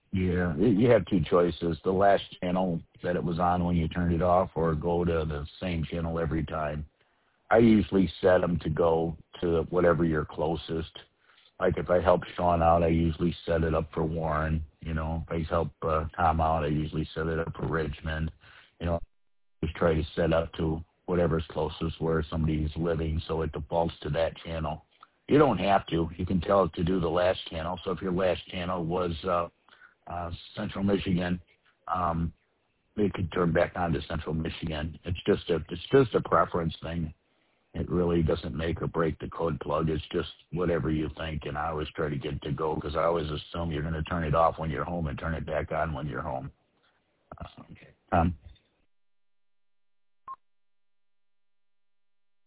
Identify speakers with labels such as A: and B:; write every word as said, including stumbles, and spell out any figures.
A: Yeah, y- you have two choices. The last channel that it was on when you turned it off, or go to the same channel every time. I usually set them to go to whatever you're closest. Like if I help Sean out, I usually set it up for Warren. You know, if I help uh, Tom out, I usually set it up for Richmond. You know, just try to set up to whatever's closest where somebody's living, so it defaults to that channel. You don't have to. You can tell it to do the last channel. So if your last channel was uh, uh, Central Michigan, um, it could turn back on to Central Michigan. It's just a it's just a preference thing. It really doesn't make or break the code plug. It's just whatever you think. And I always try to get it to go because I always assume you're going to turn it off when you're home and turn it back on when you're home. Uh,
B: Okay.
A: um,